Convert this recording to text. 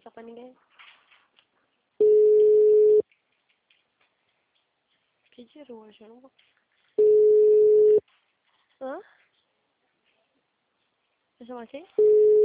siapa nih guys? PJ Revolution apa? Hah? Masih?